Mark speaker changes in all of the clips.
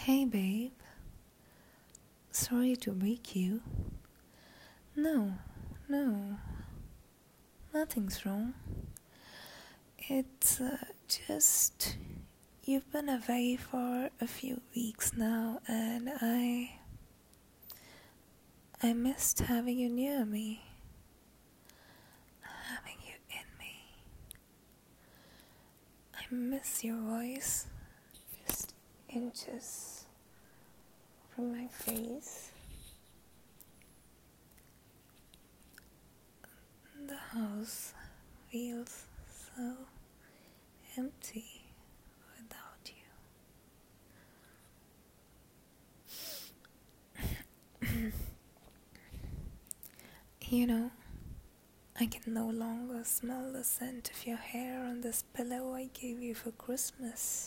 Speaker 1: Hey babe, sorry to wake you. No, no, nothing's wrong. It's just you've been away for a few weeks now, and I missed having you near me, having you in me. I miss your voice, just inches from my face. The house feels so empty without you. You know, I can no longer smell the scent of your hair on this pillow I gave you for Christmas.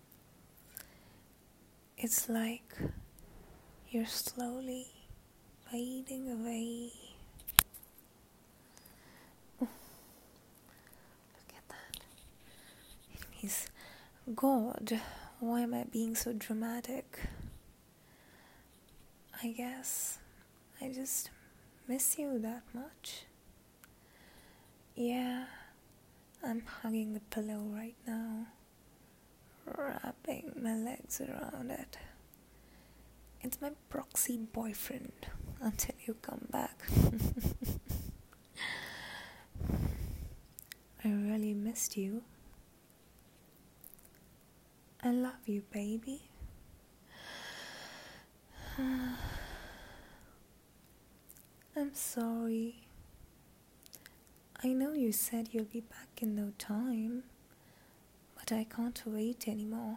Speaker 1: It's like you're slowly fading away. Look at that. It means, God, why am I being so dramatic? I guess I just miss you that much. Yeah, I'm hugging the pillow right now, wrapping my legs around it. It's my proxy boyfriend until you come back. I really missed you. I love you, baby. I'm sorry. I know you said you'll be back in no time, but I can't wait anymore.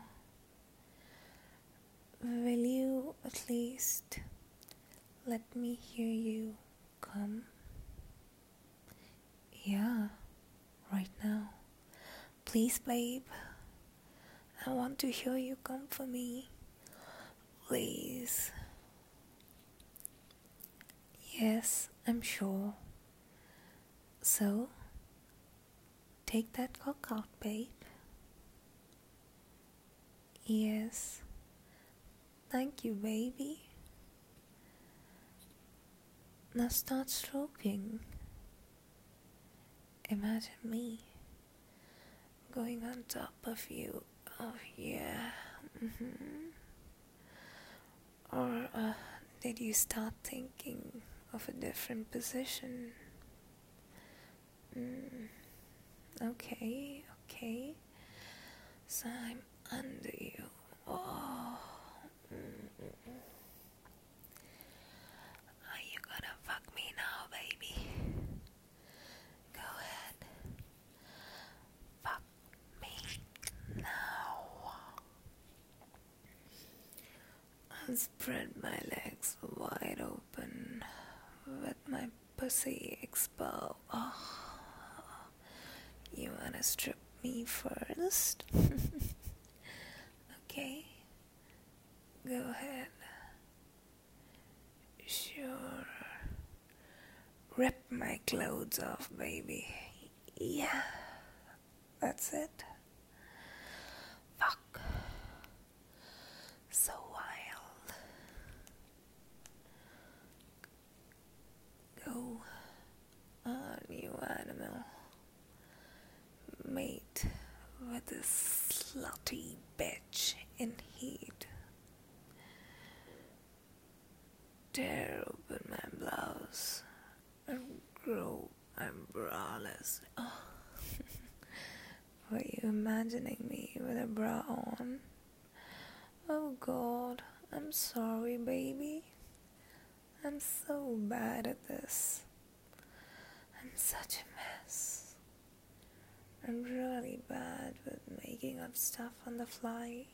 Speaker 1: Will you at least let me hear you come? Yeah, right now. Please, babe. I want to hear you come for me. Please. Yes, I'm sure. So, take that cock out, babe. Yes. Thank you, baby. Now start stroking. Imagine me going on top of you. Oh, yeah. Or did you start thinking of a different position? Okay. So I'm under you. Oh. Are you gonna fuck me now, baby? Go ahead. Fuck me now. I'll spread my legs wide open with my pussy exposed. Oh. You wanna strip me first? Okay. Go ahead. Sure. Rip my clothes off, baby. Yeah. That's it. Fuck. So wild. Go on, you animal. Mate with this slutty bitch in heat. Tear open my blouse and grow my braless. Oh. Were you imagining me with a bra on? Oh God, I'm sorry, baby. I'm so bad at this. I'm such a mess. I'm really bad with making up stuff on the fly.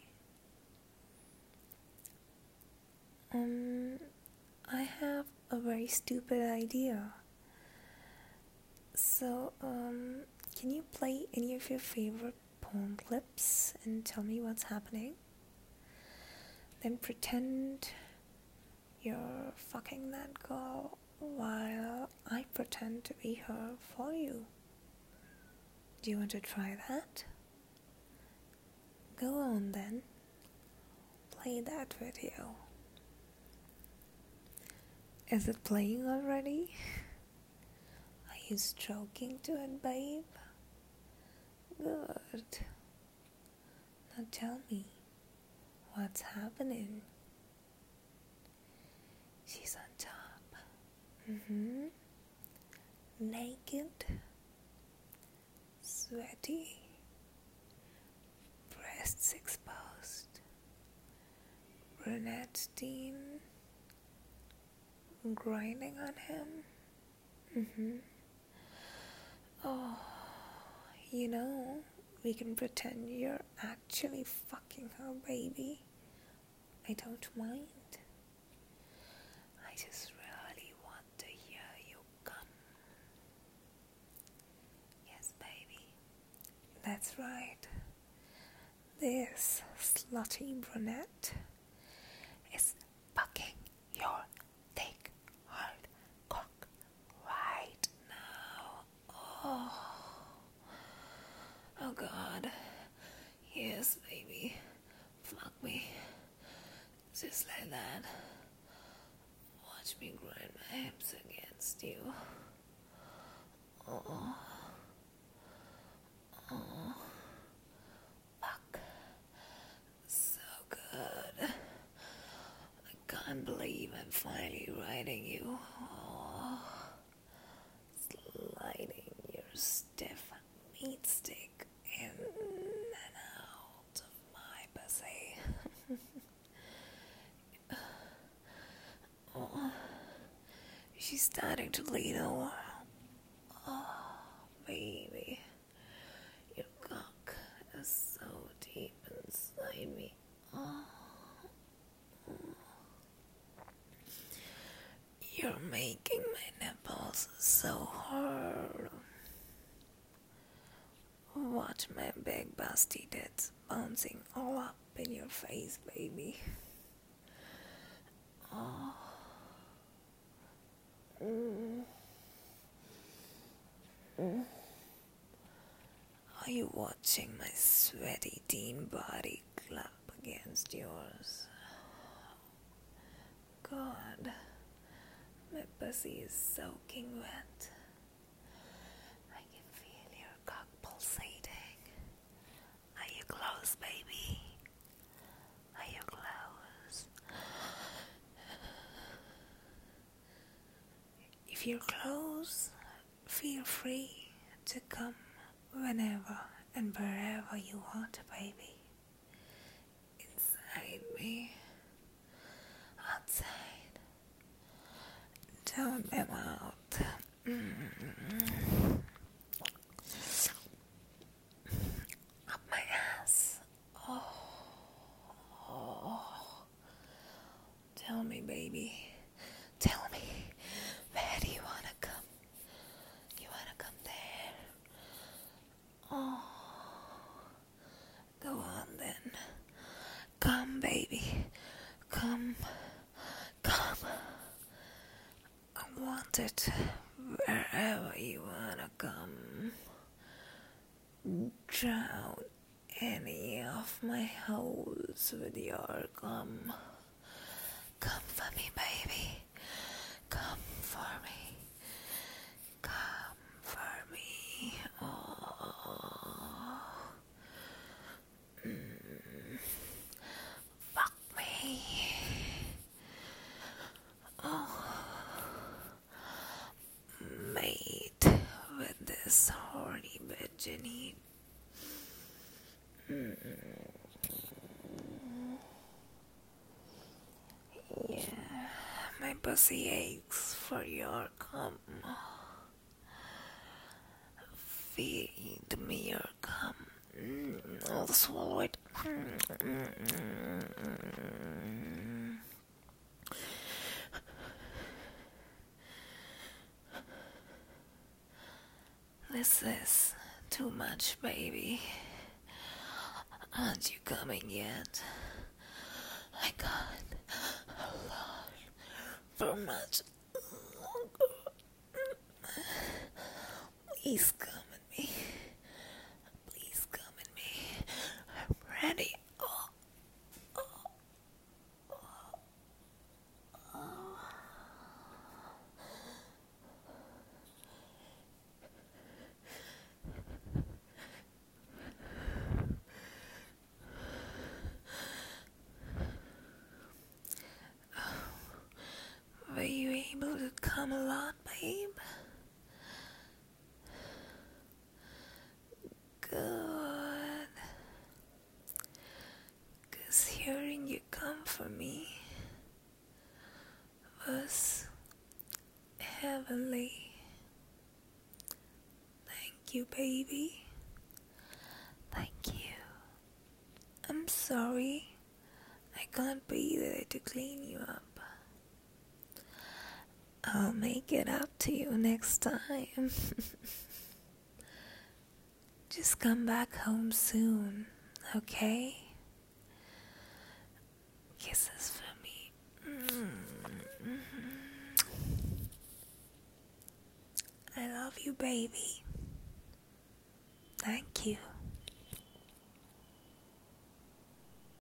Speaker 1: I have a very stupid idea. So, can you play any of your favorite porn clips and tell me what's happening? Then pretend you're fucking that girl while I pretend to be her for you. Do you want to try that? Go on then. play that video. Is it playing already? Are you stroking to it, babe? Good. Now tell me, what's happening? She's on top. Naked, sweaty, breasts exposed, brunette steam grinding on him. Oh, you know, we can pretend you're actually fucking her, baby. I don't mind. I just really want to hear you come. Yes, baby. That's right. This slutty brunette is fucking your thick, hard cock right now. Oh God. Yes, baby. Fuck me. Just like that. Watch me grind my hips against you. Oh. Fuck. So good. I can't believe I'm finally riding you. Oh. Sliding your stiff meat stick in and out of my pussy. Oh. She's starting to lean over. Oh, baby. Your cock is so deep inside me. Oh. You're making my nipples so hard. Watch my big busty tits bouncing all up in your face, baby. Oh. Are you watching my sweaty teen body clap against yours? God, my pussy is soaking wet. I can feel your cock pulsating. Are you close, baby? Are you close? If you're close, feel free to come whenever and wherever you want, baby. Inside me, outside, down my mouth. Up my ass. Oh. Tell me, baby. Tell me, where do you wanna come? You wanna come there? Oh. Go on then. Come, baby. Come. I want it wherever you wanna come. Drown any of my holes with your cum. Come for me, baby. Come for me. Come for me. Oh. Fuck me. Oh. Mate with this horny bitch in here. Yeah, my pussy aches for your cum. Feed me your cum. I'll swallow it. This is too much, baby. Aren't you coming yet? I got a lot for much longer. Please come at me. Please come at me. I'm ready. come a lot, babe? Good. 'Cause hearing you come for me was heavenly. Thank you, baby. Thank you. I'm sorry I can't be there to clean you up. I'll make it up to you next time. Just come back home soon, okay? Kisses for me. I love you, baby.